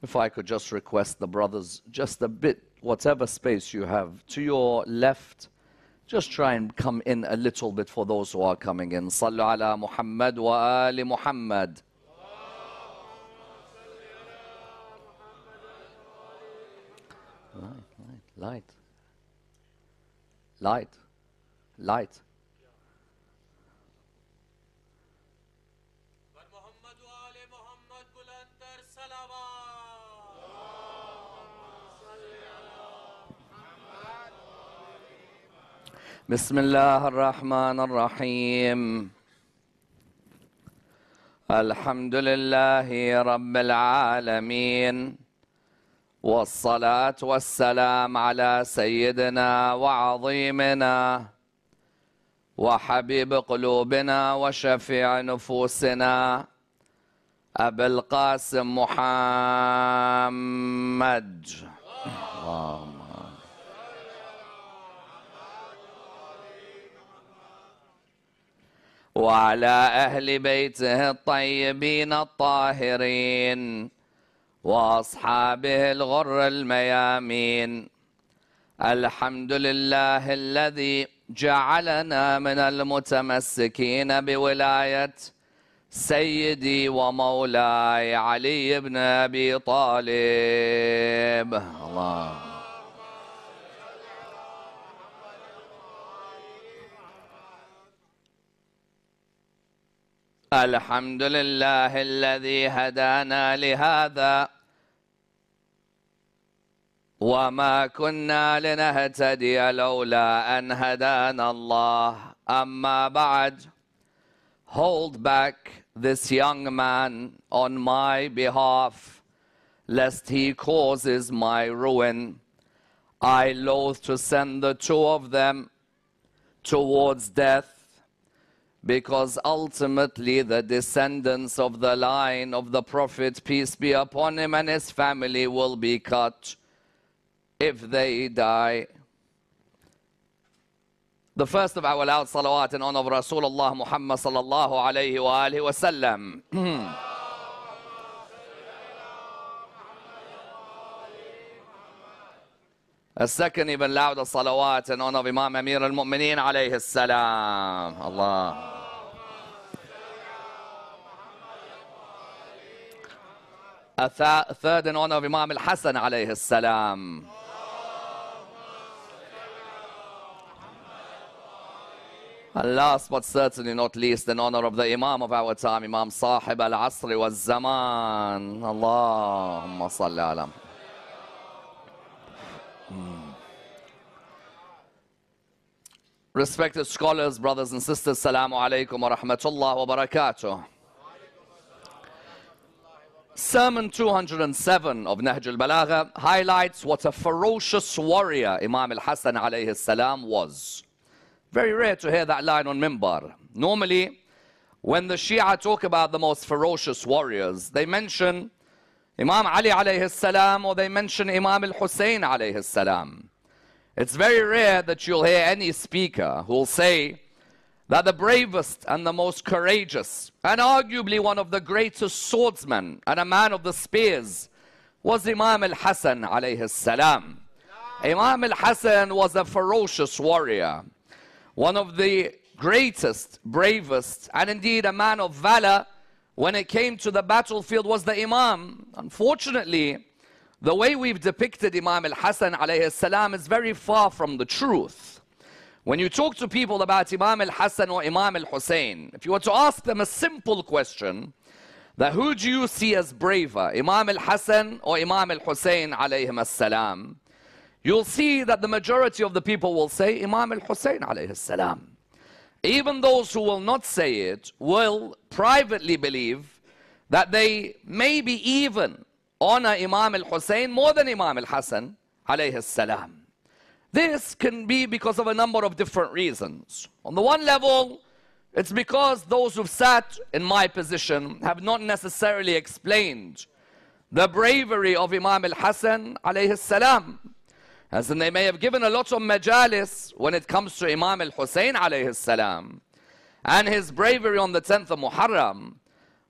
If I could just request the brothers, just a bit, whatever space you have, to your left, just try and come in a little bit for those who are coming in. Sallu ala Muhammad wa ali Muhammad. Light. بسم الله الرحمن الرحيم الحمد لله رب العالمين والصلاة والسلام على سيدنا وعظيمنا وحبيب قلوبنا وشفيع نفوسنا أبي القاسم محمد اللهم وعلى أهل بيته الطيبين الطاهرين وأصحابه الغر الميامين. الحمد لله الذي جعلنا من المتمسكين بولاية سيدي ومولاي علي بن أبي طالب. الله الحمد لله الذي هدانا لهذا وما كنا لنهتدي لولا أن هدانا الله. أما بعد, hold back this young man on my behalf, lest he causes my ruin. I loathe to send the two of them towards death, because ultimately the descendants of the line of the Prophet, peace be upon him, and his family will be cut if they die. The first of our loud salawat in honor of Rasulullah Muhammad sallallahu alayhi wa alihi wa sallam. A second even louder salawat in honor of Imam Amir al-Mu'mineen alayhi salam. Allah. A third in honor of Imam al-Hasan alayhi salam. And last but certainly not least, in honor of the Imam of our time, Imam Sahib al-Asri wal-Zaman. Allahumma salli ala. Respected scholars, brothers and sisters, Assalamu alaikum wa rahmatullah wa barakatuh. Sermon 207 of Nahj al-Balagha highlights what a ferocious warrior Imam al-Hasan alayhi salam was. Very rare to hear that line on Mimbar. Normally, when the Shia talk about the most ferocious warriors, they mention Imam Ali alayhi salam or they mention Imam al-Hussein alayhi salam. It's very rare that you'll hear any speaker who will say that the bravest and the most courageous and arguably one of the greatest swordsmen and a man of the spears was Imam al-Hasan alayhi salam. Imam al-Hasan was a ferocious warrior, one of the greatest, bravest, and indeed a man of valor when it came to the battlefield was the Imam. Unfortunately, the way we've depicted Imam al-Hasan alayhi salam is very far from the truth. When you talk to people about Imam al-Hasan or Imam al-Hussein, if you were to ask them a simple question, that who do you see as braver, Imam al-Hasan or Imam al-Hussein alayhim as-salam, you'll see that the majority of the people will say Imam al-Hussein alayhi salam. Even those who will not say it will privately believe that they maybe even honor Imam al-Hussein more than Imam al-Hasan alayhi salam. This can be because of a number of different reasons. On the one level, it's because those who've sat in my position have not necessarily explained the bravery of Imam al-Hasan alayhi salam. As in they may have given a lot of majalis when it comes to Imam al-Hussein alayhi salam and his bravery on the 10th of Muharram.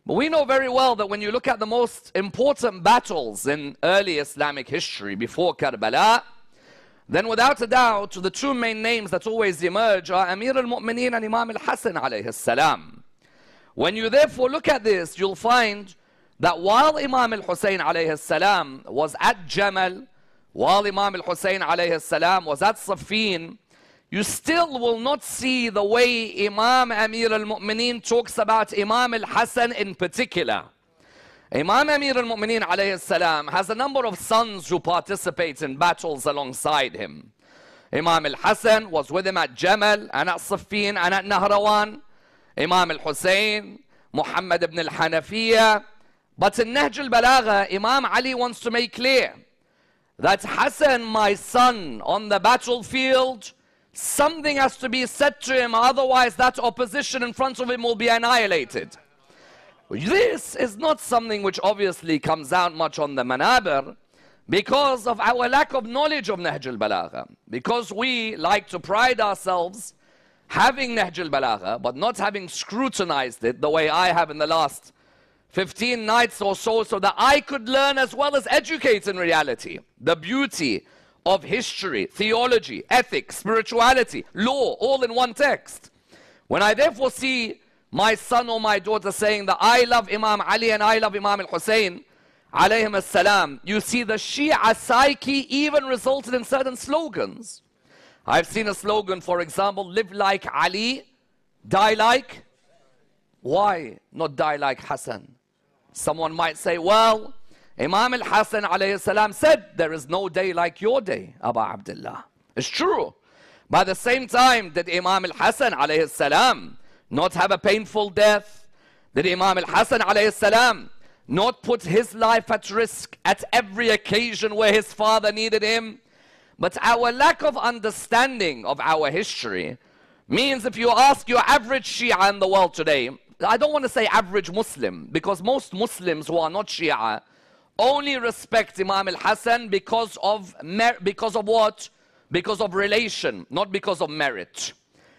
But we know very well that when you look at the most important battles in early Islamic history before Karbala, then without a doubt, the two main names that always emerge are Amir al-Mu'mineen and Imam al-Hasan alayhi salam. When you therefore look at this, you'll find that while Imam al-Hussein alayhi salam was at Jamal, while Imam al-Hussein alayhi salam was at Siffin, you still will not see the way Imam Amir al-Mu'mineen talks about Imam al-Hasan in particular. Imam Amir al-Mu'mineen alayhi salam has a number of sons who participate in battles alongside him. Imam al-Hasan was with him at Jamal and at Siffin and at Nahrawan. Imam al-Hussein, Muhammad ibn al-Hanafiya. But in Nahj al-Balagha, Imam Ali wants to make clear that Hassan, my son, on the battlefield, something has to be said to him, otherwise that opposition in front of him will be annihilated. This is not something which obviously comes out much on the Manabir because of our lack of knowledge of Nahj al-Balagha. Because we like to pride ourselves having Nahj al-Balagha, but not having scrutinized it the way I have in the last 15 nights or so that I could learn as well as educate in reality. The beauty of history, theology, ethics, spirituality, law, all in one text. When I therefore see my son or my daughter saying that I love Imam Ali and I love Imam al-Hussein, alayhim as-salam, you see the Shia psyche even resulted in certain slogans. I've seen a slogan, for example, live like Ali, die like, why not die like Hassan? Someone might say, well, Imam al-Hasan alayhi salam said, there is no day like your day, Abu Abdullah. It's true. But at the same time, did Imam al-Hasan alayhi salam not have a painful death? Did Imam al-Hasan alayhi salam not put his life at risk at every occasion where his father needed him? But our lack of understanding of our history means if you ask your average Shia in the world today, I don't want to say average Muslim, because most Muslims who are not Shia only respect Imam al-Hasan because of what? Because of relation, not because of merit.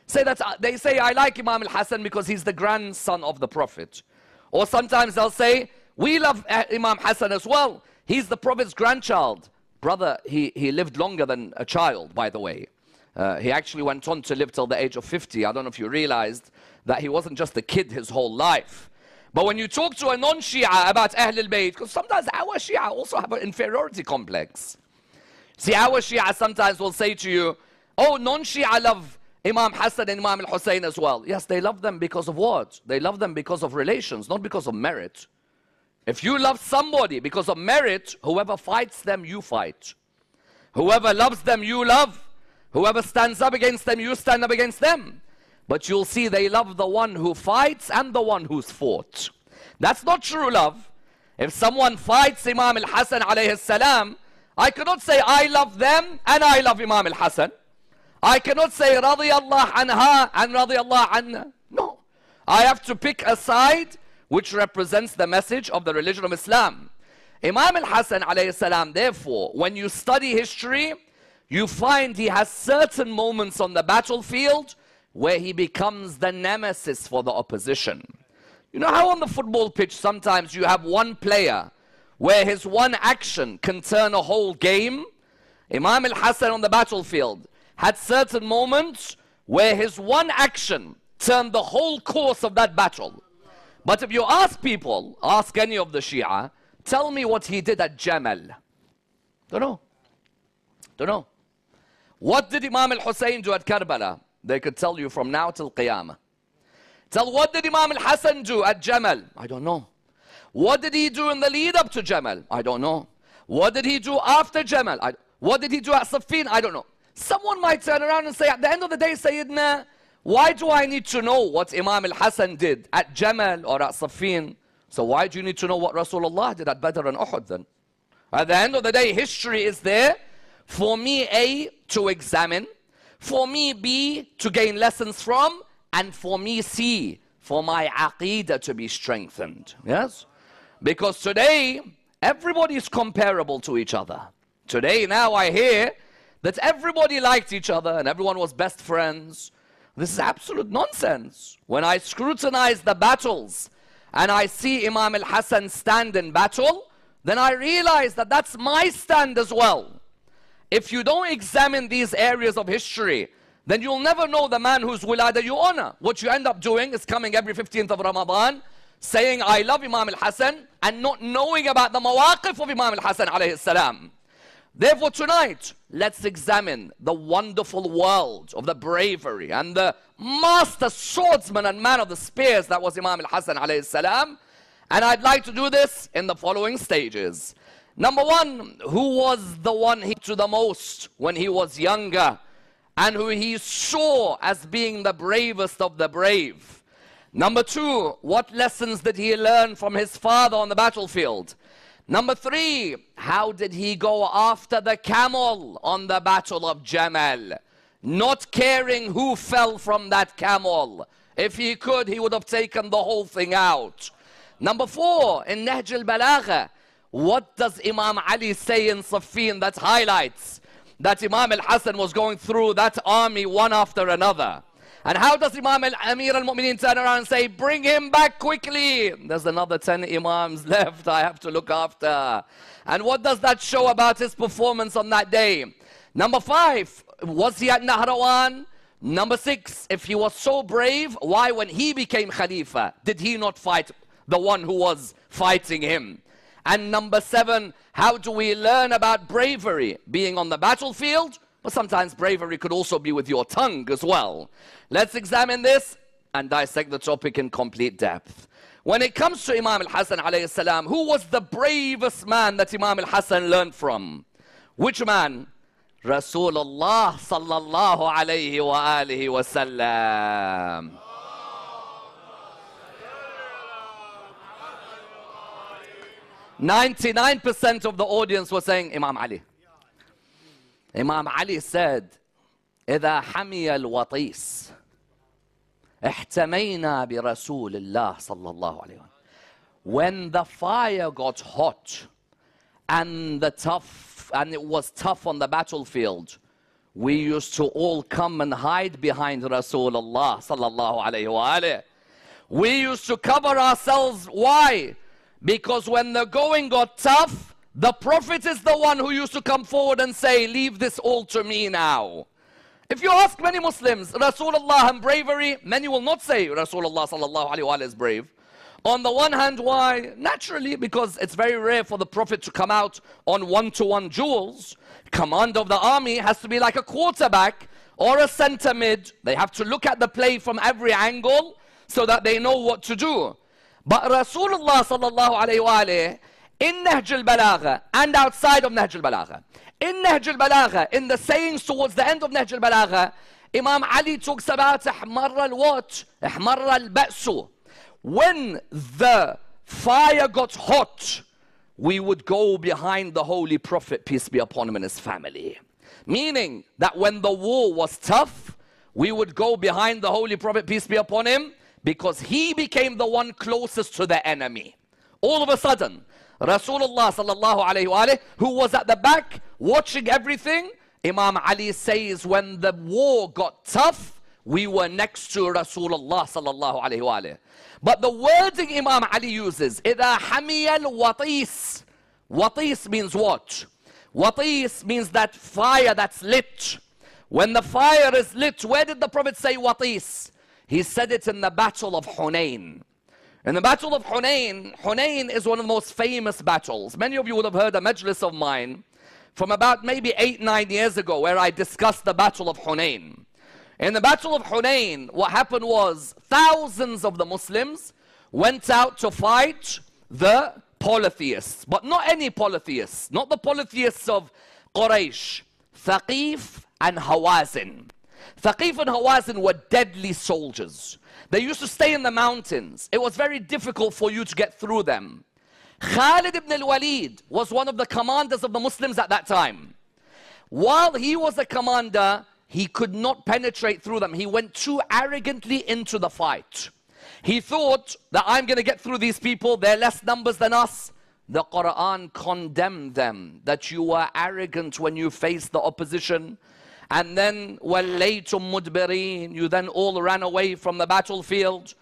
They say, I like Imam al-Hasan because he's the grandson of the Prophet. Or sometimes they'll say, we love Imam Hassan as well. He's the Prophet's grandchild. Brother, he lived longer than a child, by the way. He actually went on to live till the age of 50. I don't know if you realized that he wasn't just a kid his whole life. But when you talk to a non-Shia about Ahl al-Bayt, because sometimes our Shia also have an inferiority complex. See, our Shia sometimes will say to you, oh, non-Shia love Imam Hassan and Imam al-Hussein as well. Yes, they love them because of what? They love them because of relations, not because of merit. If you love somebody because of merit, whoever fights them, you fight. Whoever loves them, you love. Whoever stands up against them, you stand up against them. But you'll see they love the one who fights and the one who's fought. That's not true love. If someone fights Imam al-Hasan alayhi salam, I cannot say I love them and I love Imam al-Hasan. I cannot say radiyallahu anha and radiyallahu anha. No. I have to pick a side which represents the message of the religion of Islam. Imam al-Hasan alayhi salam, therefore, when you study history, you find he has certain moments on the battlefield where he becomes the nemesis for the opposition. You know how on the football pitch sometimes you have one player where his one action can turn a whole game? Imam al-Hasan on the battlefield had certain moments where his one action turned the whole course of that battle. But if you ask people, ask any of the Shia, tell me what he did at Jamal. Don't know. Don't know. What did Imam al-Hussein do at Karbala? They could tell you from now till Qiyamah. Tell what did Imam al-Hasan do at Jamal? I don't know. What did he do in the lead up to Jamal? I don't know. What did he do after Jamal? What did he do at Siffin? I don't know. Someone might turn around and say, at the end of the day, Sayyidina, why do I need to know what Imam al-Hasan did at Jamal or at Siffin? So why do you need to know what Rasulullah did at Badr and Uhud then? At the end of the day, history is there for me, A, to examine, for me, B, to gain lessons from, and for me, C, for my aqeedah to be strengthened. Yes? Because today, everybody is comparable to each other. Today, now I hear that everybody liked each other and everyone was best friends. This is absolute nonsense. When I scrutinize the battles and I see Imam al-Hassan stand in battle, then I realize that that's my stand as well. If you don't examine these areas of history, then you'll never know the man whose wilada you honor. What you end up doing is coming every 15th of Ramadan, saying, I love Imam al-Hassan, and not knowing about the mawaqif of Imam al-Hassan alayhi salam. Therefore tonight, let's examine the wonderful world of the bravery and the master swordsman and man of the spears that was Imam al-Hassan alayhi salam. And I'd like to do this in the following stages. Number one, who was the one he to the most when he was younger and who he saw as being the bravest of the brave? Number two, what lessons did he learn from his father on the battlefield? Number three, how did he go after the camel on the battle of Jamal? Not caring who fell from that camel. If he could, he would have taken the whole thing out. Number four, in Nahj al-Balagha, what does Imam Ali say in Siffin that highlights that Imam al-Hassan was going through that army one after another? And how does Imam Amir al-Mu'mineen turn around and say, bring him back quickly? There's another 10 Imams left I have to look after. And what does that show about his performance on that day? Number five, was he at Nahrawan? Number six, if he was so brave, why when he became Khalifa, did he not fight the one who was fighting him? And number seven, how do we learn about bravery? Being on the battlefield, but sometimes bravery could also be with your tongue as well. Let's examine this and dissect the topic in complete depth. When it comes to Imam al-Hassan alayhi salam, who was the bravest man that Imam al-Hassan learned from? Which man? Rasulullah sallallahu alayhi wa alihi wa sallam. 99% of the audience was saying Imam Ali. Imam Ali said, إذا حمي الوطيس احتمينا برسول الله صلى الله عليه وسلم. When the fire got hot and it was tough on the battlefield, we used to all come and hide behind Rasulullah sallallahu alayhi wa alayhi. We used to cover ourselves. Why? Because when the going got tough, the Prophet is the one who used to come forward and say, leave this all to me now. If you ask many Muslims, Rasulullah and bravery, many will not say Rasulullah sallallahu alayhi wa is brave. On the one hand, why? Naturally, because it's very rare for the Prophet to come out on one-to-one duels. Commander of the army has to be like a quarterback or a center mid. They have to look at the play from every angle so that they know what to do. But Rasulullah sallallahu alayhi wa in Nahj al-Balagha and outside of Nahj al-Balagha. In Nahj al-Balagha, in the sayings towards the end of Nahj al-Balagha, Imam Ali talks about ihmarra al-wat, ihmarra al-ba'su. When the fire got hot, we would go behind the Holy Prophet, peace be upon him, and his family. Meaning that when the war was tough, we would go behind the Holy Prophet, peace be upon him, because he became the one closest to the enemy. All of a sudden, Rasulullah sallallahu alayhi wa alayhi, who was at the back watching everything, Imam Ali says when the war got tough, we were next to Rasulullah sallallahu alayhi wa alayhi. But the wording Imam Ali uses, إِذَا حَمِيَ الْوَطِيس. Watis means what? Watis means that fire that's lit. When the fire is lit, where did the Prophet say watis? He said it in the battle of Hunayn. In the battle of Hunayn, Hunayn is one of the most famous battles. Many of you would have heard a majlis of mine from about maybe 8-9 years ago where I discussed the battle of Hunayn. In the battle of Hunayn, what happened was thousands of the Muslims went out to fight the polytheists. But not any polytheists, not the polytheists of Quraysh. Thaqif and Hawazin. Thaqif and Hawazin were deadly soldiers. They used to stay in the mountains. It was very difficult for you to get through them. Khalid ibn al-Walid was one of the commanders of the Muslims at that time. While he was a commander, he could not penetrate through them. He went too arrogantly into the fight. He thought that I'm going to get through these people. They're less numbers than us. The Quran condemned them that you were arrogant when you faced the opposition. And then وَلَّيْتُمْ مُدْبِرِينَ, you then all ran away from the battlefield.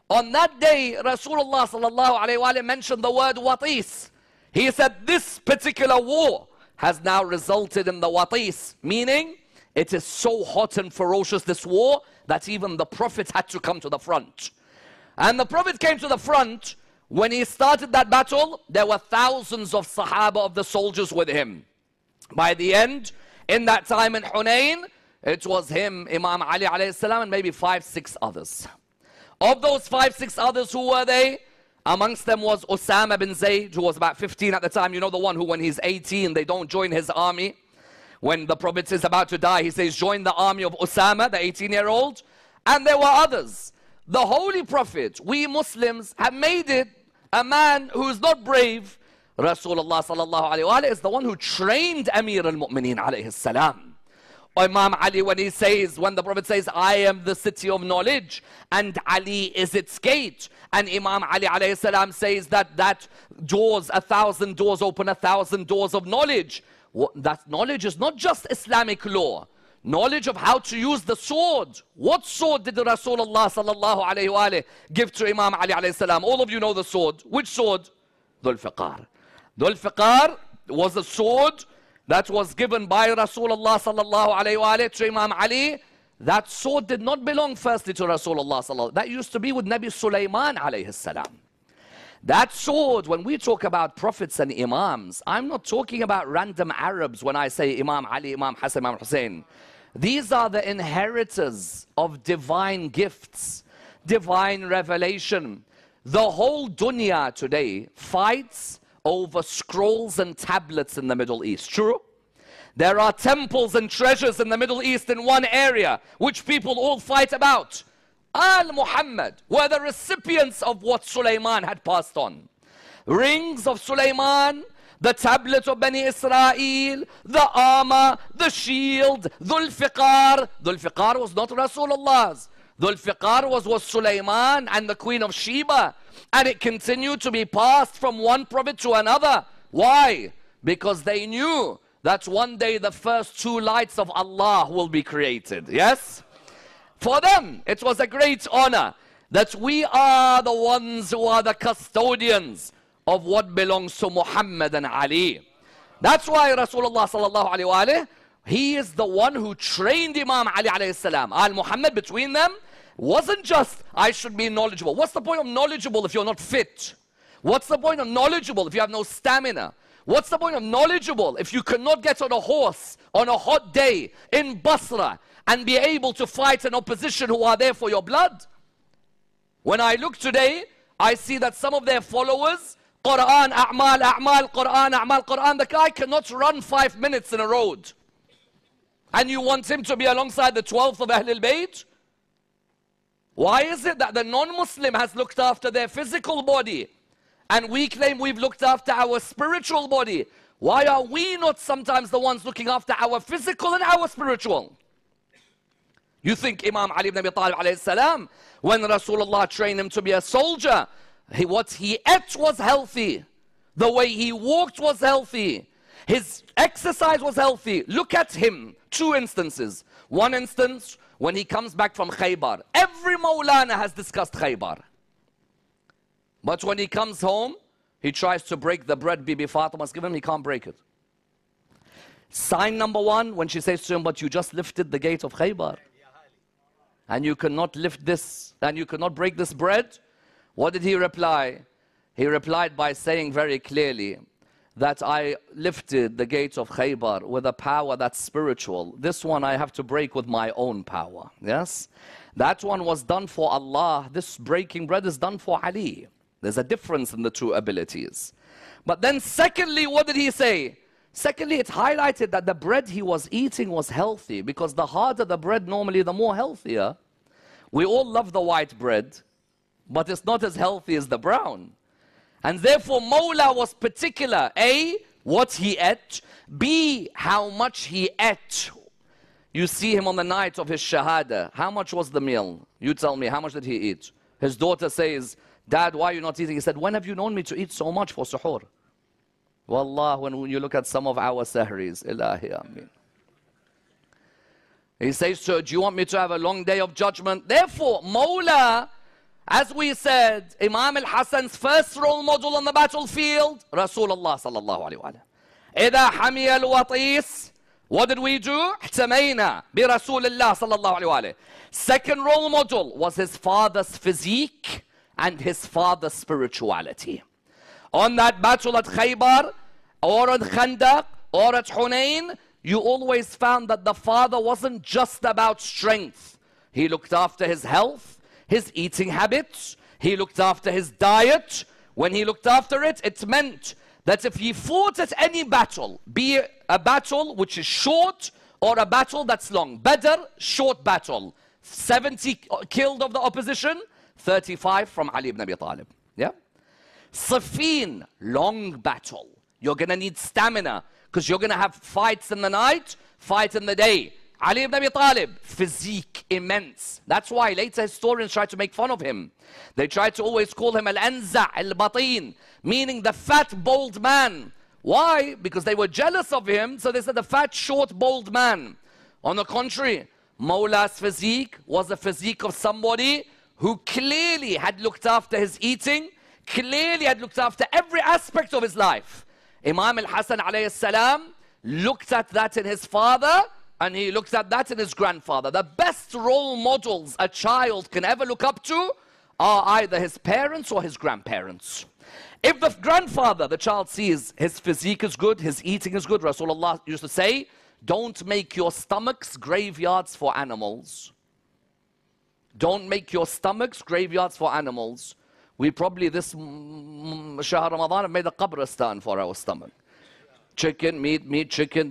On that day, Rasulullah sallallahu alayhi wa mentioned the word watis. He said this particular war has now resulted in the watis, meaning it is so hot and ferocious, this war, that even the Prophet had to come to the front. And the Prophet came to the front. When he started that battle, there were thousands of Sahaba, of the soldiers, with him. By the end, in that time in Hunayn, it was him, Imam Ali alayhi salam, and maybe 5-6 others. Of those 5-6 others, who were they? Amongst them was Osama bin Zayd, who was about 15 at the time. You know, the one who, when he's 18, they don't join his army. When the Prophet is about to die, he says, join the army of Osama, the 18-year-old. And there were others. The Holy Prophet, we Muslims, have made it a man who is not brave. Rasulullah sallallahu alayhi wa is the one who trained Amir al-Mu'mineen alayhi salam. Imam Ali, when he says, when the Prophet says, I am the city of knowledge and Ali is its gate. And Imam Ali alayhi salam says that doors, 1,000 doors open 1,000 doors of knowledge. That knowledge is not just Islamic law. Knowledge of how to use the sword. What sword did Rasulullah sallallahu alayhi wa give to Imam Ali alayhi salam? All of you know the sword. Which sword? Dhul Fiqar. Dhul Fiqar was a sword that was given by Rasulullah sallallahu alayhi wa to Imam Ali. That sword did not belong firstly to Rasulullah sallallahu. That used to be with Nabi Sulaiman alayhi salam. That sword, when we talk about prophets and imams, I'm not talking about random Arabs when I say Imam Ali, Imam Hassan, Imam Hussein. These are the inheritors of divine gifts, divine revelation. The whole dunya today fights over scrolls and tablets in the Middle East. True? There are temples and treasures in the Middle East in one area, which people all fight about. Al-Muhammad were the recipients of what Sulaiman had passed on. Rings of Sulaiman, the tablet of Bani Israel, the armor, the shield, Dhul Fiqar. Dhul Fiqar was not Rasulullah's. Dhul Fiqar was Sulaiman and the Queen of Sheba. And it continued to be passed from one prophet to another. Why? Because they knew that one day the first two lights of Allah will be created. Yes? For them, it was a great honor that we are the ones who are the custodians of what belongs to Muhammad and Ali. That's why Rasulullah sallallahu alayhi wa he is the one who trained Imam Ali alayhi salam. Al-Muhammad, between them, wasn't just, I should be knowledgeable. What's the point of knowledgeable if you're not fit? What's the point of knowledgeable if you have no stamina? What's the point of knowledgeable if you cannot get on a horse on a hot day in Basra and be able to fight an opposition who are there for your blood? When I look today, I see that some of their followers, Quran, A'mal, A'mal, Quran, A'mal, Quran, the guy cannot run 5 minutes in a road. And you want him to be alongside the 12th of Ahlul Bayt? Why is it that the non-Muslim has looked after their physical body and we claim we've looked after our spiritual body? Why are we not sometimes the ones looking after our physical and our spiritual? You think Imam Ali ibn Abi Talib alayhi salam, when Rasulullah trained him to be a soldier, what he ate was healthy. The way he walked was healthy. His exercise was healthy. Look at him. 2 instances. One instance, when he comes back from Khaybar. Every Maulana has discussed Khaybar. But when he comes home, he tries to break the bread Bibi Fatima's given him, he can't break it. Sign number 1, when she says to him, but you just lifted the gate of Khaybar. And you cannot lift this, and you cannot break this bread. What did he reply? He replied by saying very clearly that I lifted the gate of Khaybar with a power that's spiritual. This one I have to break with my own power. Yes? That one was done for Allah. This breaking bread is done for Ali. There's a difference in the 2 abilities. But then secondly, what did he say? Secondly, it highlighted that the bread he was eating was healthy, because the harder the bread normally, the more healthier. We all love the white bread, but it's not as healthy as the brown. And therefore, Mawla was particular. A, what he ate. B, how much he ate. You see him on the night of his Shahada. How much was the meal? You tell me, how much did he eat? His daughter says, Dad, why are you not eating? He said, when have you known me to eat so much for suhoor? Wallah, when you look at some of our sahris, Ilahi Ameen. He says to her, do you want me to have a long day of judgment? Therefore, Mawla As we said, Imam al-Hassan's first role model on the battlefield, Rasulullah sallallahu alayhi wa sallam. إذا حمي الوطيس, what did we do? احتمينا برسول الله صلى الله عليه وآله. Second role model was his father's physique and his father's spirituality. On that battle at Khaybar, or at Khandaq, or at Hunain, you always found that the father wasn't just about strength. He looked after his health, his eating habits, he looked after his diet. When he looked after it, it meant that if he fought at any battle, be it a battle which is short or a battle that's long. Badr, short battle. 70 killed of the opposition, 35 from Ali ibn Abi Talib. Yeah? Siffin, long battle. You're going to need stamina because you're going to have fights in the night, fight in the day. Ali ibn Abi Talib, physique immense. That's why later historians try to make fun of him. They try to always call him al-anza' al-batin, meaning the fat, bold man. Why? Because they were jealous of him, so they said the fat, short, bold man. On the contrary, Mawla's physique was the physique of somebody who clearly had looked after his eating, clearly had looked after every aspect of his life. Imam al-Hassan alayhi salam looked at that in his father, and he looked at that in his grandfather. The best role models a child can ever look up to are either his parents or his grandparents. If the grandfather, the child sees his physique is good, his eating is good, Rasulullah used to say, don't make your stomachs graveyards for animals. Don't make your stomachs graveyards for animals. We probably this Shahr Ramadan have made a qabristan for our stomach. Chicken, meat, chicken.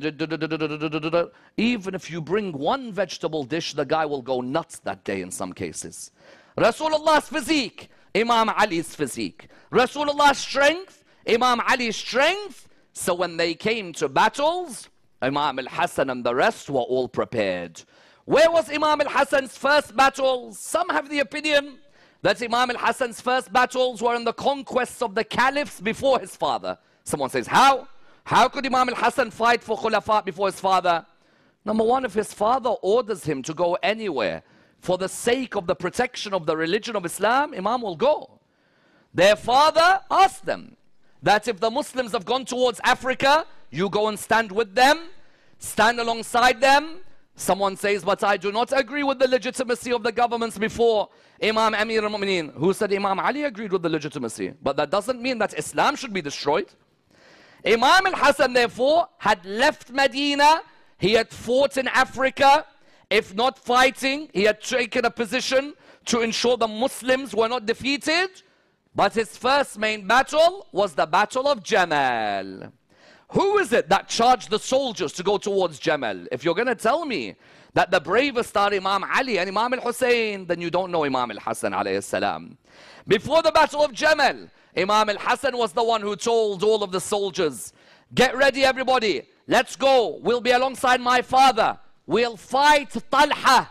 Even if you bring one vegetable dish, the guy will go nuts that day in some cases. Rasulullah's physique, Imam Ali's physique. Rasulullah's strength, Imam Ali's strength. So when they came to battles, Imam al-Hassan and the rest were all prepared. Where was Imam al-Hassan's first battles? Some have the opinion that Imam al-Hassan's first battles were in the conquests of the caliphs before his father. Someone says, how? How could Imam al-Hassan fight for Khulafa before his father? Number one, if his father orders him to go anywhere for the sake of the protection of the religion of Islam, Imam will go. Their father asked them that if the Muslims have gone towards Africa, you go and stand with them, stand alongside them. Someone says, but I do not agree with the legitimacy of the governments before Imam Amir al-Mu'mineen. Who said Imam Ali agreed with the legitimacy? But that doesn't mean that Islam should be destroyed. Imam al-Hassan, therefore, had left Medina. He had fought in Africa. If not fighting, he had taken a position to ensure the Muslims were not defeated. But his first main battle was the Battle of Jamal. Who is it that charged the soldiers to go towards Jamal? If you're going to tell me that the bravest are Imam Ali and Imam al-Hussein, then you don't know Imam al-Hassan alayhi salam. Before the Battle of Jamal, Imam al-Hassan was the one who told all of the soldiers, get ready everybody, let's go, we'll be alongside my father, we'll fight Talha,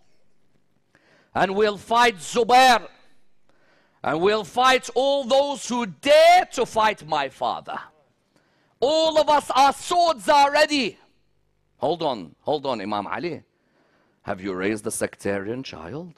and we'll fight Zubair, and we'll fight all those who dare to fight my father. All of us, our swords are ready. Hold on, Imam Ali. Have you raised a sectarian child?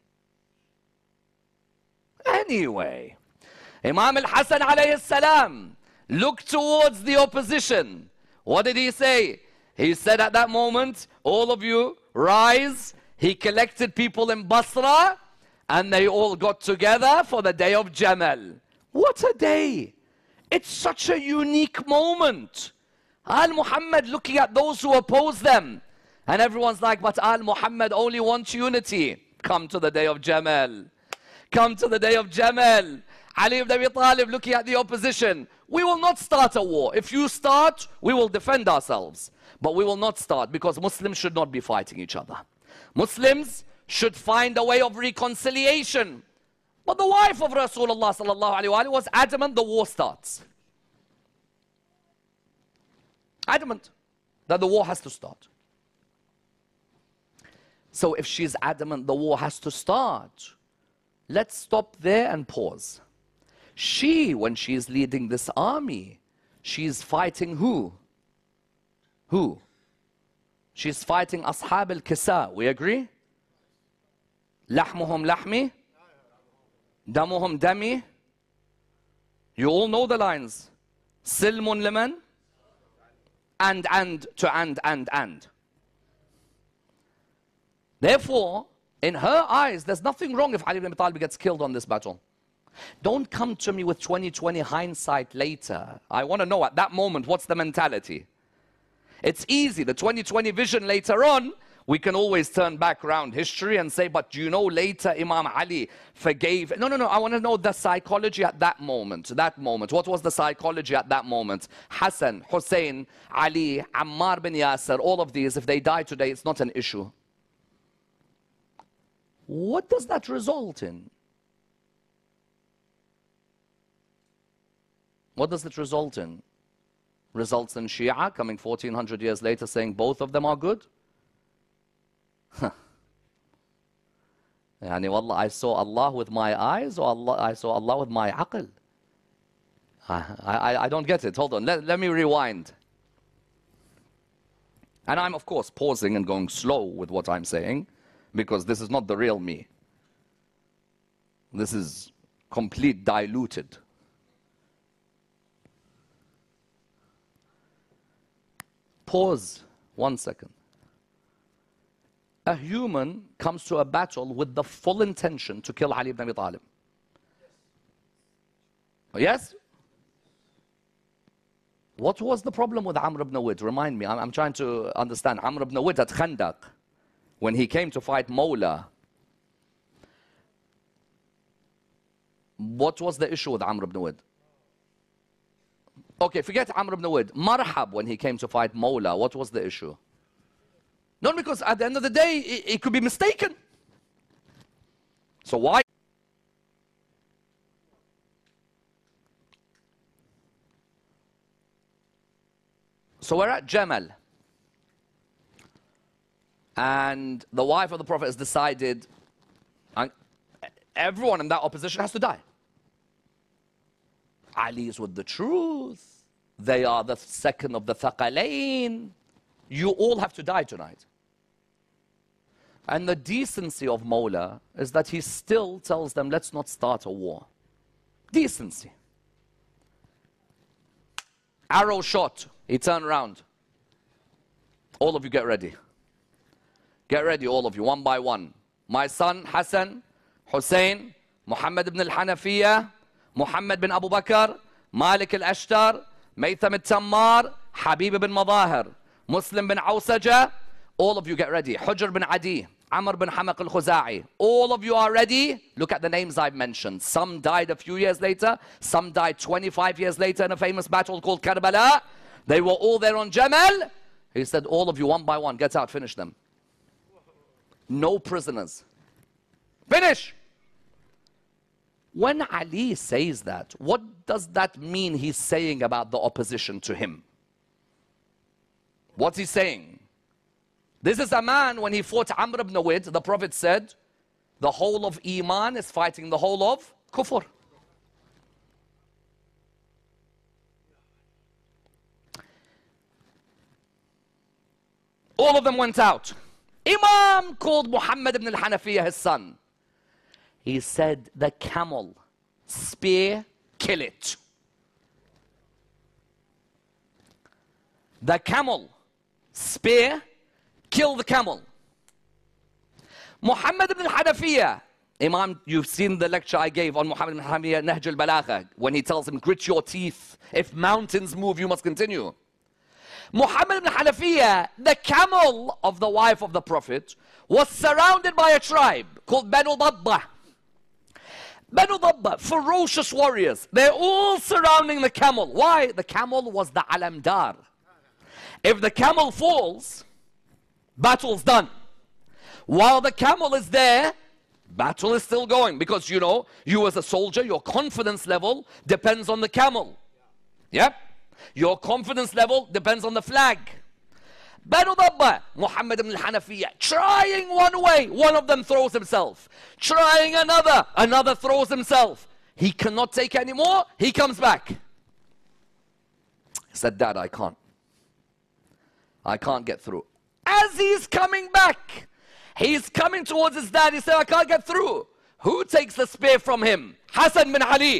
Anyway, Imam al-Hassan alayhi salam looked towards the opposition. What did he say? He said at that moment, all of you rise. He collected people in Basra and they all got together for the day of Jamal. What a day! It's such a unique moment. Al-Muhammad looking at those who oppose them. And everyone's like, but Al-Muhammad only wants unity. Come to the day of Jamal. Come to the day of Jamal. Ali ibn Abi Talib looking at the opposition. We will not start a war. If you start, we will defend ourselves. But we will not start because Muslims should not be fighting each other. Muslims should find a way of reconciliation. But the wife of Rasulullah sallallahu alaihi wasallam was adamant the war starts. Adamant that the war has to start. So if she's adamant the war has to start, let's stop there and pause. She, when she's leading this army, she's fighting who? Who? She's fighting Ashab al-Kisa. We agree? Lahmuhum lahmi? Damuhum dami. You all know the lines. Silmun liman. And to and. Therefore, in her eyes, there's nothing wrong if Ali ibn Abi Talib gets killed on this battle. Don't come to me with 20/20 hindsight later. I want to know at that moment, what's the mentality? It's easy. The 20/20 vision later on, we can always turn back around history and say, but you know, later Imam Ali forgave. No. I want to know the psychology at that moment. What was the psychology at that moment? Hassan, Hussein, Ali, Ammar bin Yasir, all of these, if they die today, it's not an issue. What does that result in? What does it result in? Results in Shia coming 1400 years later saying both of them are good? Yani wallah, I saw Allah with my eyes, or I saw Allah with my aql. I don't get it. Hold on, let me rewind. And I'm of course pausing and going slow with what I'm saying, because this is not the real me. This is complete diluted. Pause 1 second. A human comes to a battle with the full intention to kill Ali ibn Abi Talib. Yes? What was the problem with Amr ibn Uwaid? Remind me, I'm trying to understand. Amr ibn Uwaid at Khandaq, when he came to fight Mawla, what was the issue with Amr ibn Uwaid? Okay, forget Amr ibn Uwaid. Marhab, when he came to fight Mawla, what was the issue? Not because at the end of the day, it could be mistaken. So why? So we're at Jamal. And the wife of the Prophet has decided, everyone in that opposition has to die. Ali is with the truth. They are the second of the Thaqalain. You all have to die tonight. And the decency of Mawla is that he still tells them, let's not start a war. Decency. Arrow shot. He turned around. All of you get ready. Get ready, all of you, one by one. My son, Hassan, Hussein, Muhammad ibn al-Hanafiya, Muhammad bin Abu Bakr, Malik al-Ashtar, Maytham al-Tammar, Habib ibn Madahir, Muslim bin Awsaja, all of you get ready. Hujr bin Adi, Amr bin Hamaq al-Khuza'i, all of you are ready. Look at the names I've mentioned. Some died a few years later, some died 25 years later in a famous battle called Karbala. They were all there on Jamal. He said, all of you, one by one, get out, finish them. No prisoners. Finish! When Ali says that, what does that mean he's saying about the opposition to him? What's he saying? This is a man, when he fought Amr ibn Uwaid, the Prophet said, the whole of Iman is fighting the whole of Kufr. All of them went out. Imam called Muhammad ibn al-Hanafiya his son. He said, the camel, spear, kill it. The camel, spear, kill the camel. Muhammad ibn al-Hanafiya, Imam, you've seen the lecture I gave on Muhammad ibn al-Hanafiya, Nahj al-Balagha, when he tells him, grit your teeth. If mountains move, you must continue. Muhammad ibn al-Hanafiya, the camel of the wife of the Prophet, was surrounded by a tribe called Banu Dabba. Banu Dabba, ferocious warriors. They're all surrounding the camel. Why? The camel was the alamdar. If the camel falls, battle's done. While the camel is there, battle is still going. Because you know, you as a soldier, your confidence level depends on the camel. Yep. Your confidence level depends on the flag. Banu Dabba, Muhammad ibn al-Hanafiya, trying one way, one of them throws himself. Trying another, another throws himself. He cannot take any more, he comes back. He said, Dad, I can't get through. As he's coming back, he's coming towards his dad, he said, I can't get through. Who takes the spear from him? Hassan bin Ali.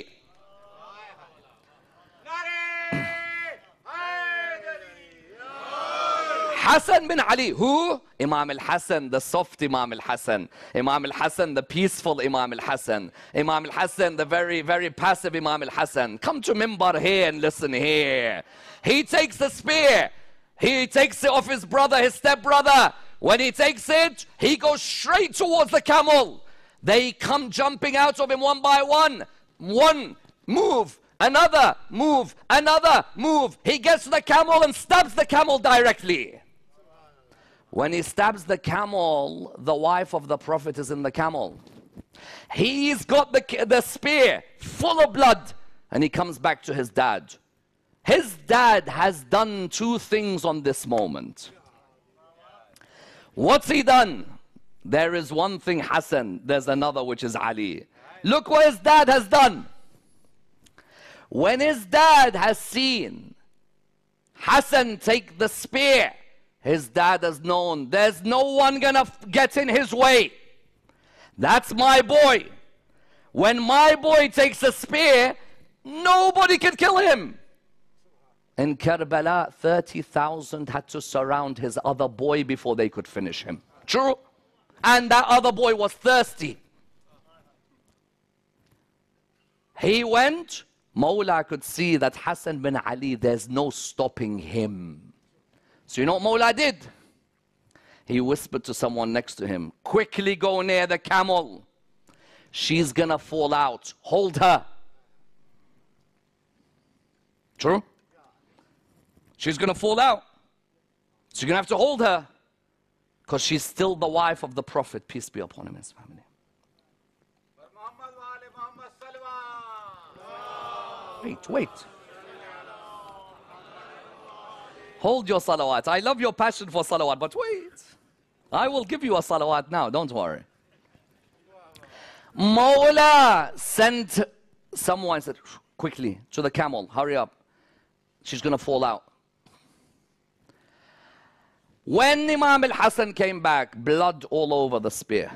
Hassan bin Ali. Who? Imam al-Hassan, the soft Imam al-Hassan. Imam al-Hassan, the peaceful Imam al-Hassan. Imam al-Hassan, the very, very passive Imam al-Hassan. Come to Mimbar here and listen here. He takes the spear. He takes it off his brother, his stepbrother. When he takes it, he goes straight towards the camel. They come jumping out of him one by one. One move, another move, another move. He gets to the camel and stabs the camel directly. When he stabs the camel, the wife of the Prophet is in the camel. He's got the spear full of blood, and he comes back to his dad. His dad has done two things on this moment. What's he done? There is one thing Hassan, there's another which is Ali. Look what his dad has done. When his dad has seen Hassan take the spear, his dad has known there's no one gonna get in his way. That's my boy. When my boy takes a spear, nobody can kill him. In Karbala, 30,000 had to surround his other boy before they could finish him. True? And that other boy was thirsty. He went. Mawla could see that Hassan bin Ali, there's no stopping him. So you know what Mawla did? He whispered to someone next to him, quickly go near the camel. She's gonna fall out. Hold her. True? She's gonna fall out. So you're gonna have to hold her. Because she's still the wife of the Prophet, peace be upon him and his family. Wait. Hold your salawat. I love your passion for salawat, but wait. I will give you a salawat now, don't worry. Mawla sent someone, said, quickly, to the camel, hurry up. She's gonna fall out. When Imam al-Hassan came back, blood all over the spear.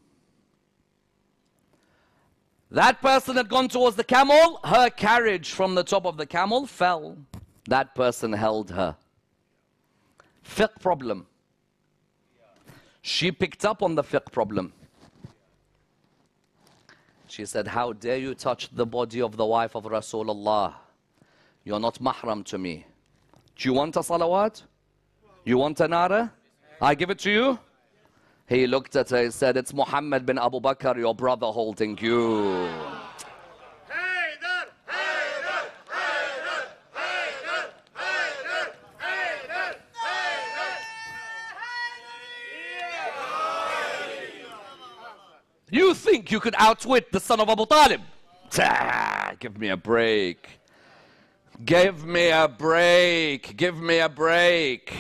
That person had gone towards the camel, her carriage from the top of the camel fell. That person held her. Fiqh problem. She picked up on the fiqh problem. She said, how dare you touch the body of the wife of Rasulullah? You're not mahram to me. Do you want a salawat? You want a nara? I give it to you? He looked at her and said, it's Muhammad bin Abu Bakr, your brother, holding you. You think you could outwit the son of Abu Talib? Give me a break. Give me a break. Give me a break.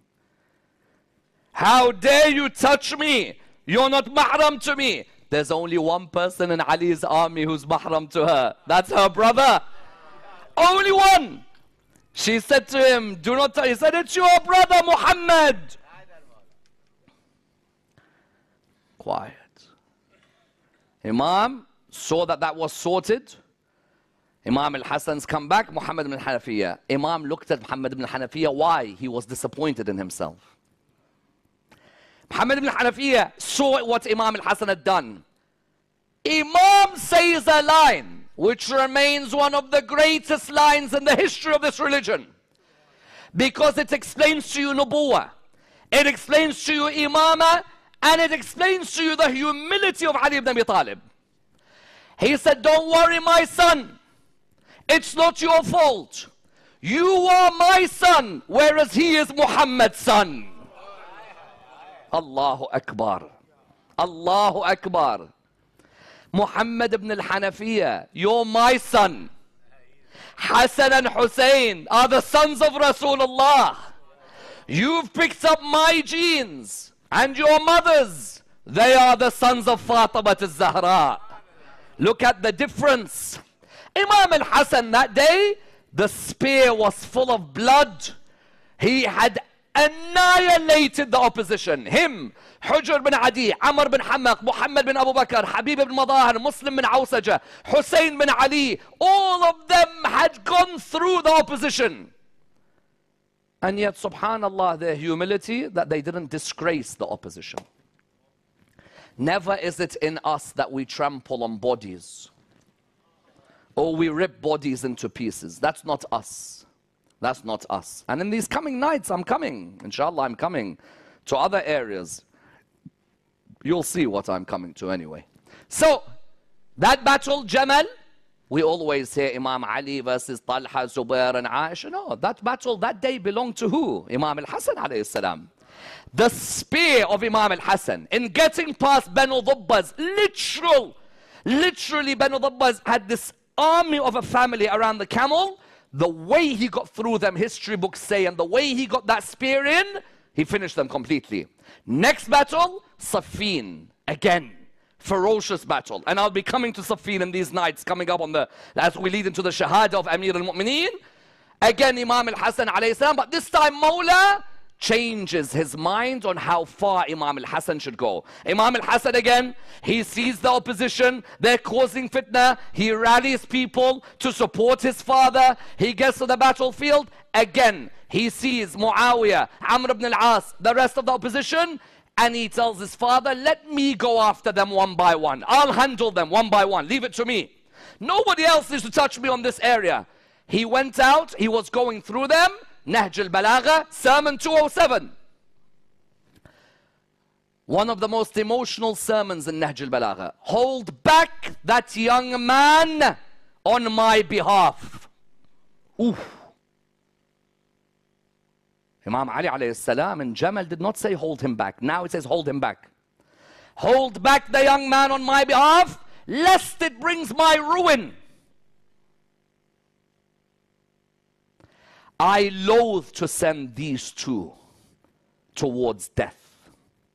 How dare you touch me? You're not mahram to me. There's only one person in Ali's army who's mahram to her. That's her brother. Only one. She said to him, do not touch. He said, it's your brother Muhammad. Quiet. Imam saw that that was sorted. Imam al-Hassan's come back, Muhammad ibn Hanafiya. Imam looked at Muhammad ibn Hanafiya. Why? He was disappointed in himself. Muhammad ibn Hanafiya saw what Imam al-Hassan had done. Imam says a line which remains one of the greatest lines in the history of this religion. Because it explains to you nubuwah. It explains to you imamah. And it explains to you the humility of Ali ibn Abi Talib. He said, don't worry, my son. It's not your fault. You are my son, whereas he is Muhammad's son. Allahu Akbar. Allahu Akbar. Muhammad ibn al-Hanafiya, you're my son. Hassan and Hussein are the sons of Rasulullah. You've picked up my genes. And your mothers, they are the sons of Fatima al-Zahra. Look at the difference. Imam al-Hassan that day, the spear was full of blood. He had annihilated the opposition. Him, Hujr bin Adi, Amr bin Hamaq, Muhammad bin Abu Bakr, Habib bin Madahir, Muslim bin Awsaja, Hussein bin Ali, all of them had gone through the opposition. And yet, subhanallah, their humility, that they didn't disgrace the opposition. Never is it in us that we trample on bodies or we rip bodies into pieces. That's not us. That's not us. And in these coming nights, I'm coming. Inshallah, I'm coming to other areas. You'll see what I'm coming to anyway. So, that battle, Jamal, we always hear Imam Ali versus Talha, Zubair and Aisha. No, that battle, that day belonged to who? Imam al-Hasan alayhi salam. The spear of Imam al-Hasan in getting past Banu Dhubbas, literally Banu Dhubbas had this army of a family around the camel. The way he got through them, history books say, and the way he got that spear in, he finished them completely. Next battle, Siffin. Again, ferocious battle. And I'll be coming to Siffin in these nights, coming up on as we lead into the Shahada of Amir al-Mu'mineen. Again, Imam al-Hasan alayhi salam, but this time Mawla changes his mind on how far Imam al-Hasan should go. Imam al-Hasan again, he sees the opposition, they're causing fitna, he rallies people to support his father, he gets to the battlefield, again, he sees Muawiyah, Amr ibn al-As, the rest of the opposition, and he tells his father, let me go after them one by one. I'll handle them one by one, leave it to me. Nobody else is to touch me on this area. He went out, he was going through them, Nahj al-Balagha, Sermon 207. One of the most emotional sermons in Nahj al-Balagha. Hold back that young man on my behalf. Oof. Imam Ali alayhi salam and Jamal did not say hold him back. Now it says hold him back. Hold back the young man on my behalf, lest it brings my ruin. I loathe to send these two towards death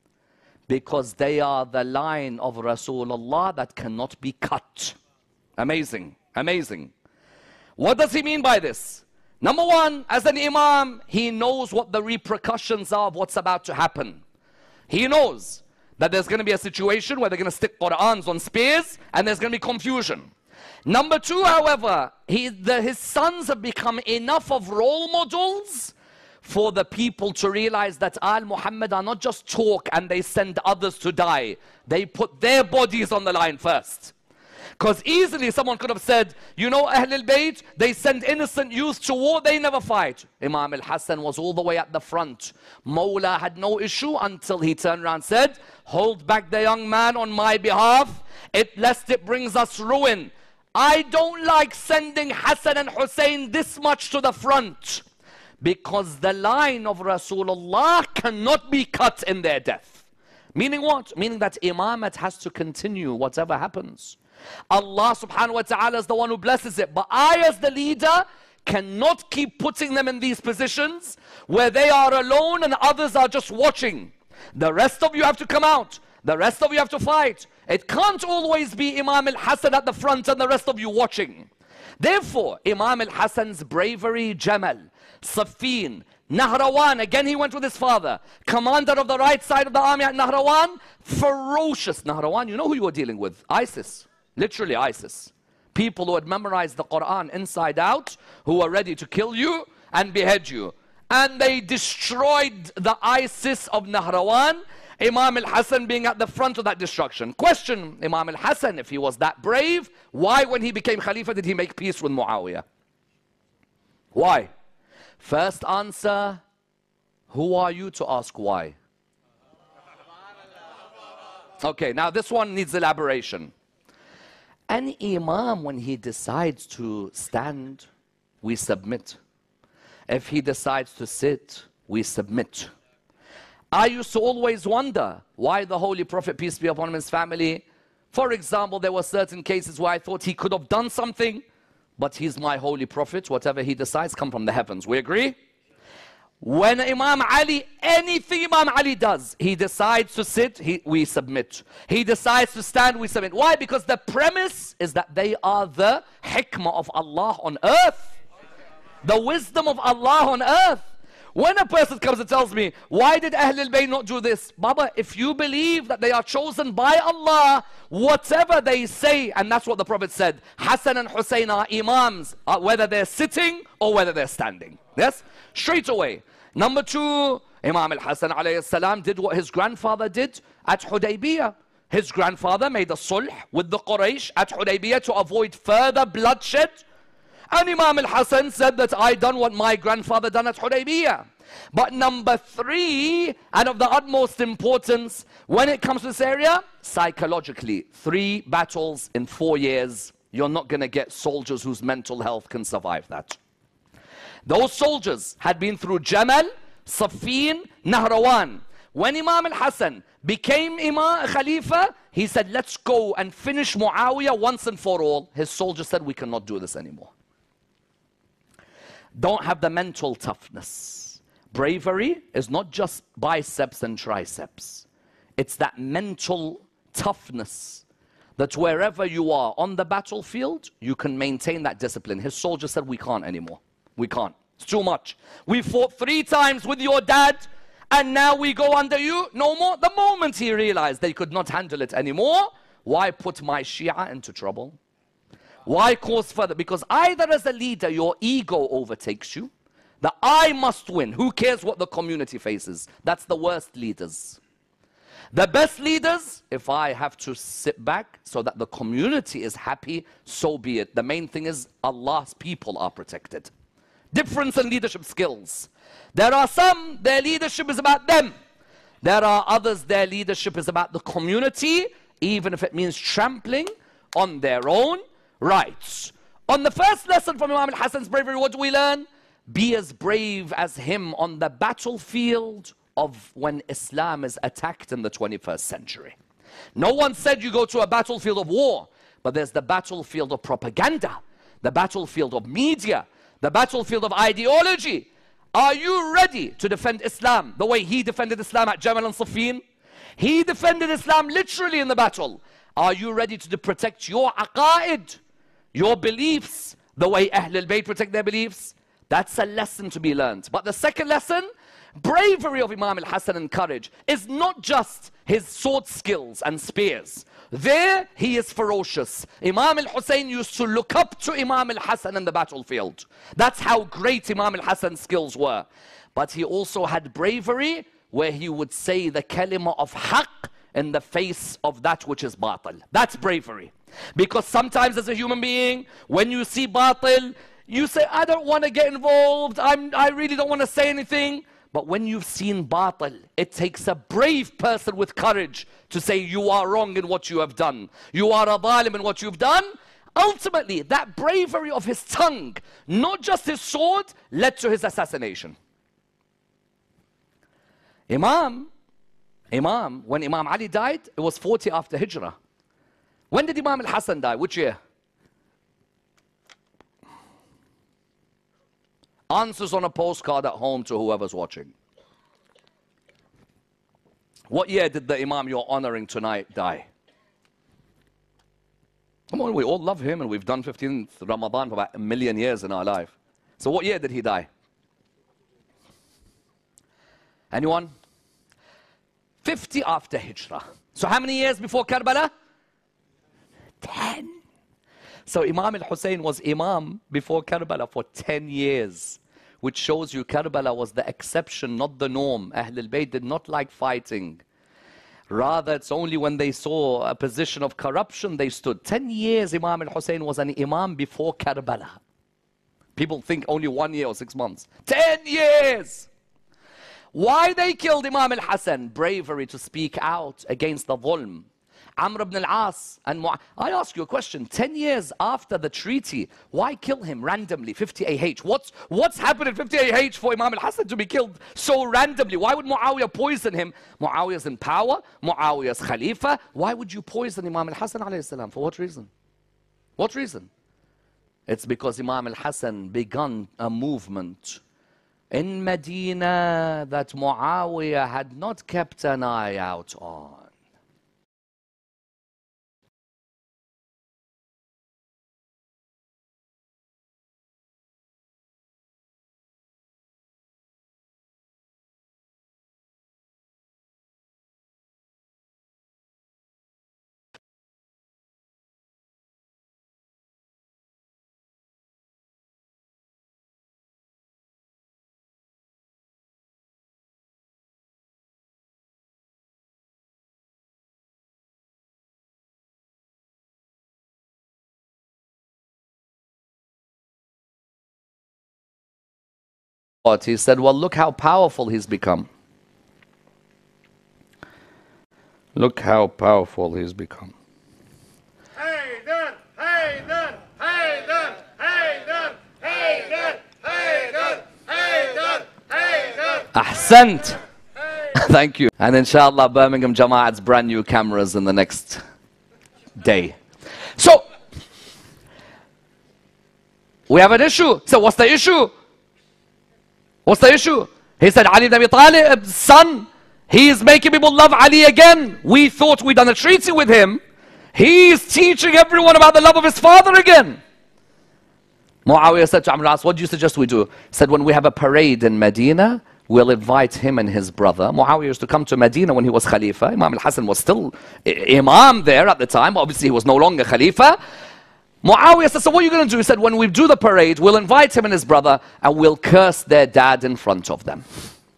because they are the line of Rasulullah that cannot be cut. Amazing, amazing. What does he mean by this? Number one, as an imam, he knows what the repercussions are of what's about to happen. He knows that there's going to be a situation where they're going to stick Qur'ans on spears and there's going to be confusion. Number two, however, his sons have become enough of role models for the people to realize that Al Muhammad are not just talk and they send others to die. They put their bodies on the line first. Because easily someone could have said, you know, Ahlul Bayt, they send innocent youths to war, they never fight. Imam al-Hasan was all the way at the front. Mawla had no issue until he turned around and said, hold back the young man on my behalf, lest it brings us ruin. I don't like sending Hassan and Hussein this much to the front because the line of Rasulullah cannot be cut in their death. Meaning what? Meaning that imamat has to continue whatever happens. Allah subhanahu wa ta'ala is the one who blesses it. But I as the leader cannot keep putting them in these positions where they are alone and others are just watching. The rest of you have to come out. The rest of you have to fight. It can't always be Imam al-Hasan at the front and the rest of you watching. Therefore, Imam al-Hasan's bravery, Jamal, Siffin, Nahrawan, again he went with his father, commander of the right side of the army at Nahrawan, ferocious Nahrawan. You know who you were dealing with? ISIS. Literally ISIS. People who had memorized the Quran inside out, who were ready to kill you and behead you. And they destroyed the ISIS of Nahrawan, Imam al-Hasan being at the front of that destruction. Question Imam al-Hasan, if he was that brave, why when he became Khalifa did he make peace with Muawiyah? Why? First answer, who are you to ask why? Okay, now this one needs elaboration. An imam, when he decides to stand, we submit. If he decides to sit, we submit. I used to always wonder why the Holy Prophet, peace be upon him, his family, for example, there were certain cases where I thought he could have done something, but he's my Holy Prophet, whatever he decides come from the heavens. We agree? When Imam Ali, anything Imam Ali does, he decides to sit, we submit. He decides to stand, we submit. Why? Because the premise is that they are the hikmah of Allah on earth. The wisdom of Allah on earth. When a person comes and tells me, why did Ahl al-Bayt not do this? Baba, if you believe that they are chosen by Allah, whatever they say, and that's what the Prophet said, Hassan and Hussein are imams, whether they're sitting or whether they're standing. Yes? Straight away. Number two, Imam al-Hassan alayhi salam did what his grandfather did at Hudaybiyah. His grandfather made a sulh with the Quraysh at Hudaybiyah to avoid further bloodshed. And Imam al-Hassan said that I done what my grandfather done at Hudaybiyah. But number three, and of the utmost importance, when it comes to this area, psychologically, 3 battles in 4 years, you're not going to get soldiers whose mental health can survive that. Those soldiers had been through Jamal, Siffin, Nahrawan. When Imam al-Hassan became Khalifa, he said, let's go and finish Muawiyah once and for all. His soldiers said, we cannot do this anymore. Don't have the mental toughness. Bravery is not just biceps and triceps. It's that mental toughness that wherever you are on the battlefield, you can maintain that discipline. His soldiers said, we can't anymore. We can't. It's too much. We fought 3 times with your dad, and now we go under you. No more. The moment he realized they could not handle it anymore, why put my Shia into trouble? Why cause further? Because either as a leader, your ego overtakes you. The I must win. Who cares what the community faces? That's the worst leaders. The best leaders, if I have to sit back so that the community is happy, so be it. The main thing is Allah's people are protected. Difference in leadership skills. There are some, their leadership is about them. There are others, their leadership is about the community, even if it means trampling on their own rights. On the first lesson from Imam al-Hassan's bravery, what do we learn? Be as brave as him on the battlefield of when Islam is attacked in the 21st century. No one said you go to a battlefield of war, but there's the battlefield of propaganda, the battlefield of media, the battlefield of ideology. Are you ready to defend Islam the way he defended Islam at Jamal and Siffin? He defended Islam literally in the battle. Are you ready to protect your aqaid, your beliefs, the way Ahl al-Bayt protect their beliefs? That's a lesson to be learned. But the second lesson, bravery of Imam al-Hassan and courage, is not just his sword skills and spears. There, he is ferocious. Imam al-Hussein used to look up to Imam al-Hassan in the battlefield. That's how great Imam al-Hassan's skills were. But he also had bravery where he would say the kalima of haqq in the face of that which is batil. That's bravery. Because sometimes as a human being, when you see batil, you say, I don't want to get involved. I really don't want to say anything. But when you've seen batil, it takes a brave person with courage to say you are wrong in what you have done. You are a zalim in what you've done. Ultimately, that bravery of his tongue, not just his sword, led to his assassination. When Imam Ali died, it was 40 after Hijrah. When did Imam al-Hassan die? Which year? Answers on a postcard at home to whoever's watching. What year did the Imam you're honoring tonight die? Come on, we all love him and we've done 15th Ramadan for about 1 million years in our life. So what year did he die? Anyone? 50 after Hijrah. So how many years before Karbala? 10. So Imam al-Hussein was Imam before Karbala for 10 years, which shows you Karbala was the exception, not the norm. Ahl al-Bayt did not like fighting. Rather, it's only when they saw a position of corruption they stood. 10 years Imam al-Hussein was an Imam before Karbala. People think only 1 year or 6 months. 10 years! Why they killed Imam al-Hassan? Bravery to speak out against the dhulm. Amr ibn al-As and I ask you a question. 10 years after the treaty, why kill him randomly, 50 AH? What's happened in 50 AH for Imam al-Hassan to be killed so randomly? Why would Muawiyah poison him? Muawiyah's in power, Muawiyah's Khalifa. Why would you poison Imam al-Hassan alayhi salam? For what reason? What reason? It's because Imam al-Hassan begun a movement in Medina that Muawiyah had not kept an eye out on. He said, well, look how powerful he's become. Look how powerful he's become. Ahsant. Thank you. And inshallah, Birmingham Jama'at's brand new cameras in the next day. So, we have an issue. So what's the issue? What's the issue? He said, Ali ibn Abi Talib's son, he is making people love Ali again. We thought we'd done a treaty with him. He's teaching everyone about the love of his father again. Muawiyah said to Amr al-As, what do you suggest we do? He said, when we have a parade in Medina, we'll invite him and his brother. Muawiyah used to come to Medina when he was Khalifa. Imam al-Hasan was still Imam there at the time. Obviously, he was no longer Khalifa. Muawiyah said, so what are you going to do? He said, when we do the parade, we'll invite him and his brother and we'll curse their dad in front of them.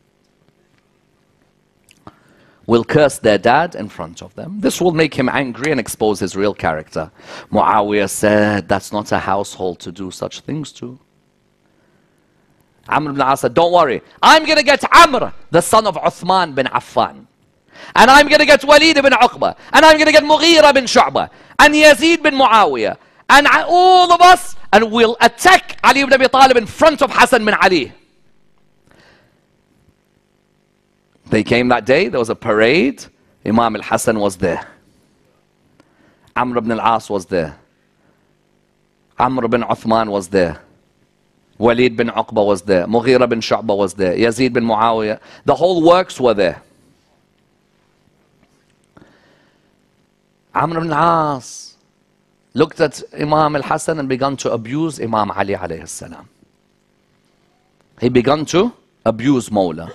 We'll curse their dad in front of them. This will make him angry and expose his real character. Muawiyah said, that's not a household to do such things to. Amr ibn al-As said, don't worry. I'm going to get Amr, the son of Uthman bin Affan. And I'm going to get Walid ibn Uqba. And I'm going to get Mughira bin Shu'bah. And Yazid bin Muawiyah. And all of us, and we'll attack Ali ibn Abi Talib in front of Hassan bin Ali. They came that day, there was a parade. Imam al-Hasan was there. Amr ibn al-As was there. Amr bin Uthman was there. Walid bin Uqba was there. Mughira bin Shu'bah was there. Yazid bin Muawiyah. The whole works were there. Amr ibn al-As looked at Imam al-Hasan and began to abuse Imam Ali alayhi salam. He began to abuse Mawla.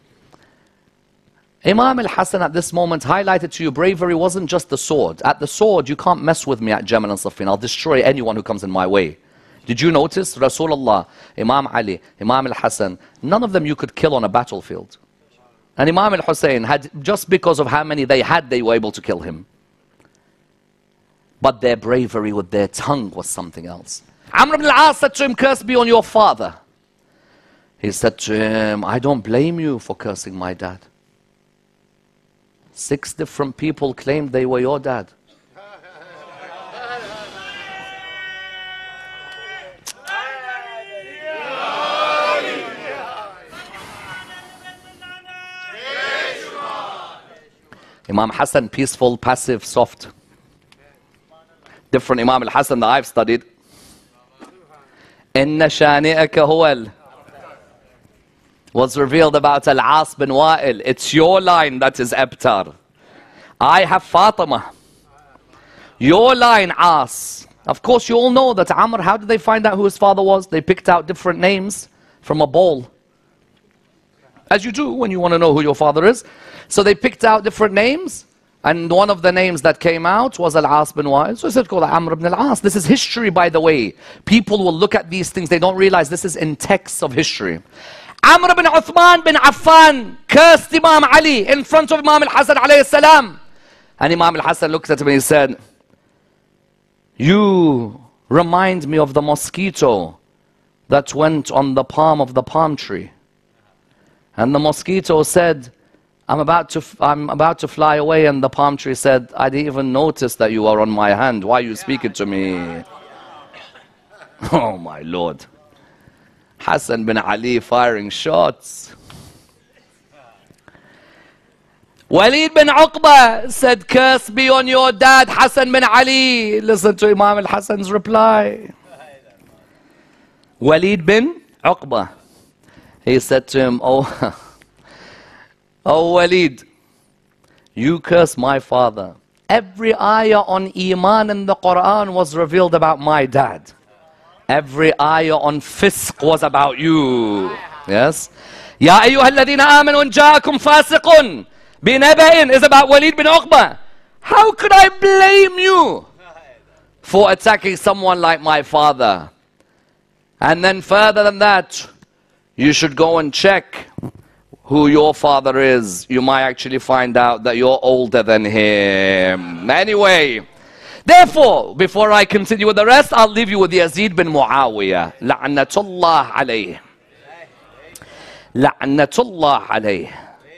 Imam al-Hasan at this moment highlighted to you bravery wasn't just the sword. At the sword, you can't mess with me at Jamal and Siffin. I'll destroy anyone who comes in my way. Did you notice? Rasulullah, Imam Ali, Imam al-Hasan, none of them you could kill on a battlefield. And Imam al-Hussein, just because of how many they had, they were able to kill him. But their bravery with their tongue was something else. Amr ibn al-As said to him, curse be on your father. He said to him, I don't blame you for cursing my dad. 6 different people claimed they were your dad. Imam Hassan, peaceful, passive, soft. Different Imam al-Hasan that I've studied. Inna shani'aka huwal was revealed about Al-As bin Wa'il. It's your line that is Abtar. I have Fatima. Your line, As. Of course, you all know that Amr, how did they find out who his father was? They picked out different names from a bowl. As you do when you want to know who your father is. So they picked out different names. And one of the names that came out was Al-As bin Wa'il. So it's called Amr ibn al-As. This is history, by the way. People will look at these things. They don't realize this is in texts of history. Amr bin Uthman bin Affan cursed Imam Ali in front of Imam al-Hasan alayhi salam. And Imam al-Hasan looked at him and he said, you remind me of the mosquito that went on the palm of the palm tree. And the mosquito said, I'm about to fly away, and the palm tree said, I didn't even notice that you are on my hand. Why are you speaking to me? Oh my Lord. Hassan bin Ali firing shots. Walid bin Uqba said, curse be on your dad, Hassan bin Ali. Listen to Imam al-Hasan's reply. Walid bin Uqba, he said to him, oh Walid, you curse my father. Every ayah on Iman in the Quran was revealed about my dad. Every ayah on fisq was about you. Yes? Ya ayyuha alladhina amanu in ja'akum fasiqun binaba'in is about Walid bin Uqba. How could I blame you for attacking someone like my father? And then further than that, you should go and check who your father is. You might actually find out that you're older than him. Anyway, therefore, before I continue with the rest, I'll leave you with Yazid bin Muawiyah. La'natullah alayh. La'natullah alayh.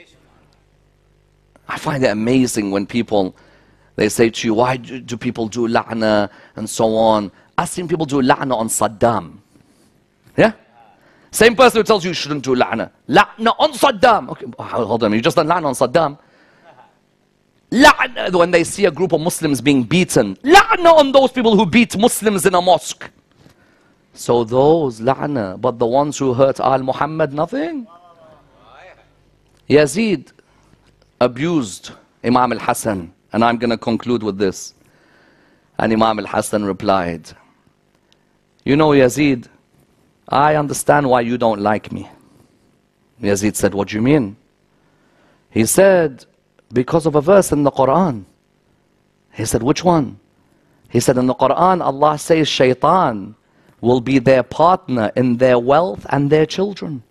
I find it amazing when people, they say to you, why do people do la'na and so on? I've seen people do la'na on Saddam. Yeah? Same person who tells you shouldn't do la'na. La'na on Saddam. Okay, hold on, you just done la'na on Saddam. La'na when they see a group of Muslims being beaten. La'na on those people who beat Muslims in a mosque. So those la'na, but the ones who hurt Al-Muhammad, nothing. Yazid abused Imam al-Hassan, and I'm going to conclude with this. And Imam al-Hassan replied, you know, Yazid, I understand why you don't like me. Yazid said, what do you mean? He said, because of a verse in the Quran. He said, which one? He said, in the Quran, Allah says shaitan will be their partner in their wealth and their children.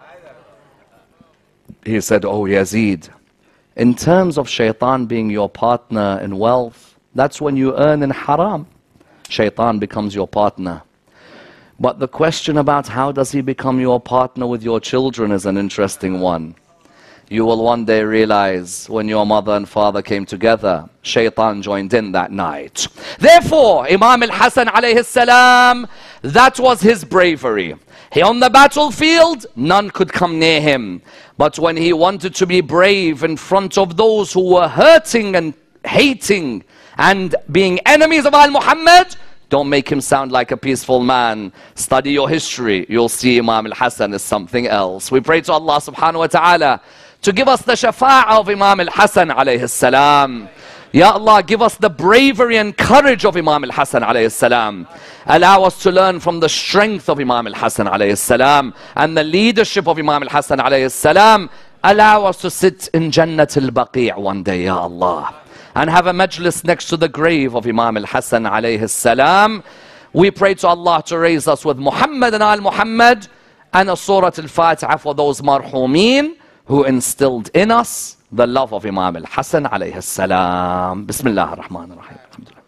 He said, oh Yazid, in terms of shaitan being your partner in wealth, that's when you earn in haram. Shaitan becomes your partner. But the question about how does he become your partner with your children is an interesting one. You will one day realize when your mother and father came together, shaitan joined in that night. Therefore, Imam al-Hassan alayhi salam, that was his bravery. He on the battlefield, none could come near him. But when he wanted to be brave in front of those who were hurting and hating and being enemies of Al-Muhammad, don't make him sound like a peaceful man. Study your history. You'll see Imam al-Hassan is something else. We pray to Allah subhanahu wa ta'ala to give us the shafa'ah of Imam al-Hassan alayhi salam. Ya Allah, give us the bravery and courage of Imam al-Hassan alayhi salam. Allow us to learn from the strength of Imam al-Hassan alayhi salam and the leadership of Imam al-Hassan alayhi salam. Allow us to sit in Jannat al-Baqi' one day, Ya Allah, and have a majlis next to the grave of Imam al-Hassan alayhi salam. We pray to Allah to raise us with Muhammad and al-Muhammad and a Surah al-Fatiha for those marhumeen who instilled in us the love of Imam al-Hassan alayhi salam. Bismillah ar-Rahman ar-Rahim.